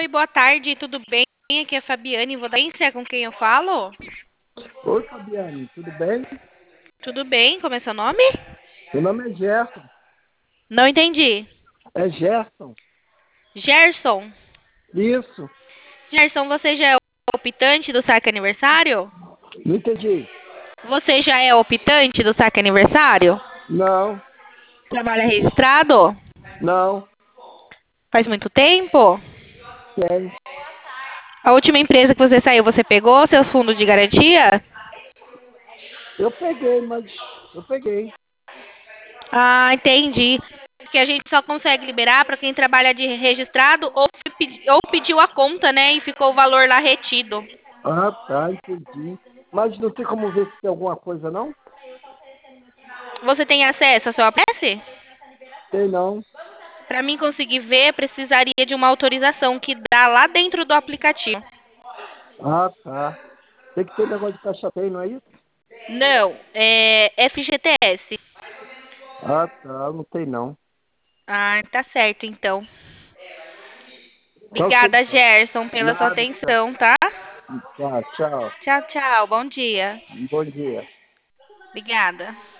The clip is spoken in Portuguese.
Oi, boa tarde, tudo bem? Aqui é a Fabiane, vou dar é com quem eu falo? Oi, Fabiane, tudo bem? Tudo bem, como é seu nome? Meu nome é Gerson. Não entendi. É Gerson? Gerson. Isso, Gerson, você já é o optante do saque aniversário? não entendi. Você já é optante do saque aniversário? Não, Trabalha registrado? não, Faz muito tempo? tem. A última empresa que você saiu, você pegou seus fundos de garantia? Eu peguei, mas eu peguei. Ah, entendi. Que a gente só consegue liberar para quem trabalha de registrado ou pediu a conta, né? E ficou o valor lá retido. Ah, tá, entendi. Mas não tem como ver se tem alguma coisa, não? Você tem acesso ao seu APS? Tem não. Para mim conseguir ver, precisaria de uma autorização que dá lá dentro do aplicativo. Ah, tá. Tem que ter negócio de caixa tem, não é isso? Não, é FGTS. Ah, tá, não tem não. Ah, tá certo então. Tá ok, Obrigada, então. Gerson, pela sua Nada, tchau. atenção, tá? Tá, tchau. Tchau, tchau. Bom dia. Bom dia. Obrigada.